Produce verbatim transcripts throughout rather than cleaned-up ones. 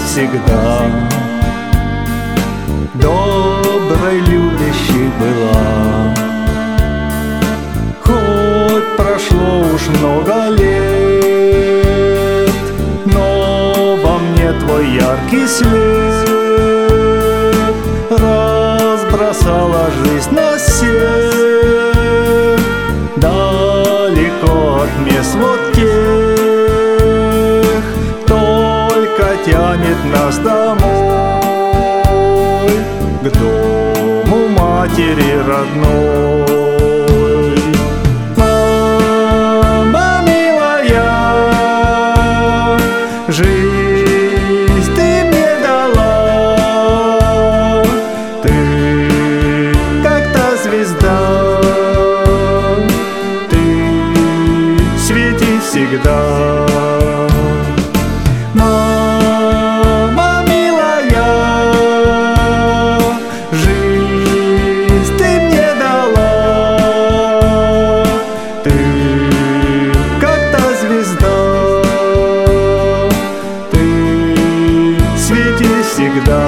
всегда, доброй, любящей была. Хоть прошло уж много лет, но во мне твой яркий свет разбросала жизнь на свет, далеко от мест вот тех, только тянет нас домой, к дому матери родной. Мама милая, жизнь ты мне дала, ты как та звезда, ты свети всегда. Мама милая, жизнь ты мне дала, ты как та звезда, ты свети всегда.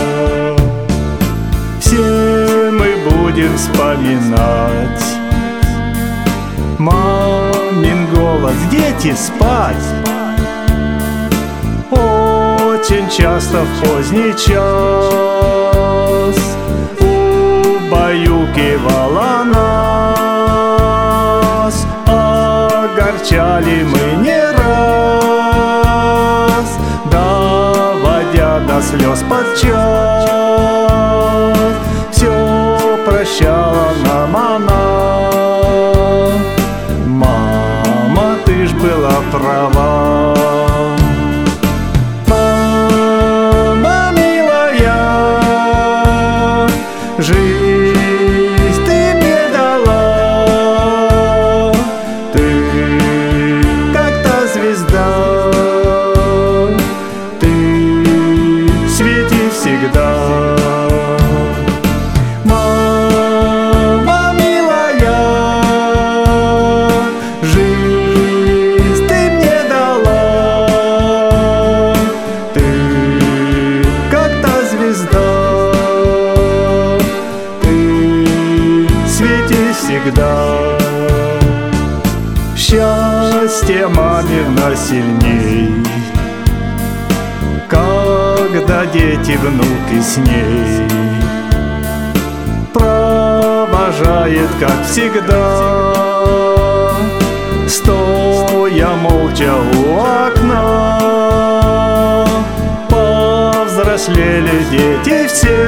Все мы будем вспоминать мамин голос: дети, спать! Очень часто в поздний час убаюкивала нас, огорчали мы не раз, доводя до слез подчас. Все прощала нам она, мама, ты ж была права. Мама милая, жизнь ты мне дала, ты как та звезда, ты свети всегда. Мама милая, жизнь ты мне дала, ты как та звезда, ты свети всегда. Счастье мамино сильней, когда дети, внуки с ней, провожает, как всегда, стоя молча у окна. Повзрослели дети все,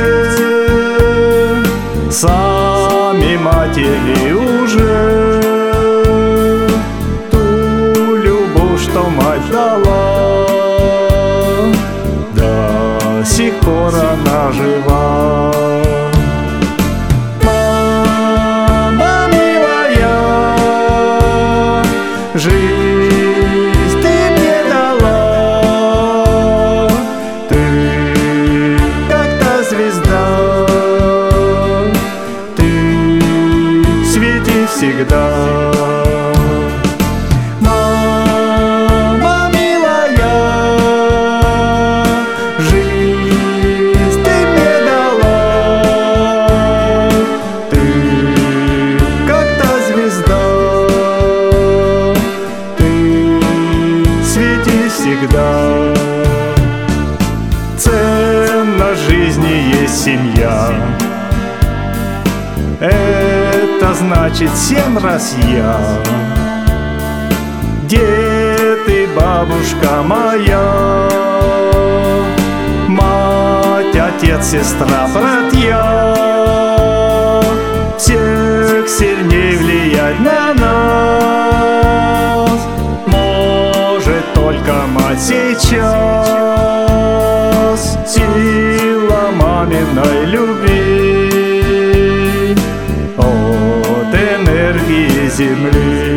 сами матери уже. Ту любовь, что мать дала, до сих пор она жива. Мама милая, жизнь ты мне дала, ты как та звезда, ты свети всегда. Мама милая, жизнь ты мне дала, ты как та звезда, ты свети всегда. Ценна жизни есть семья, это значит семь раз я. Дед и бабушка моя, мать, отец, сестра, братья, всех сильнее влиять на нас может только мать сейчас. Сила маминой любви от энергии земли.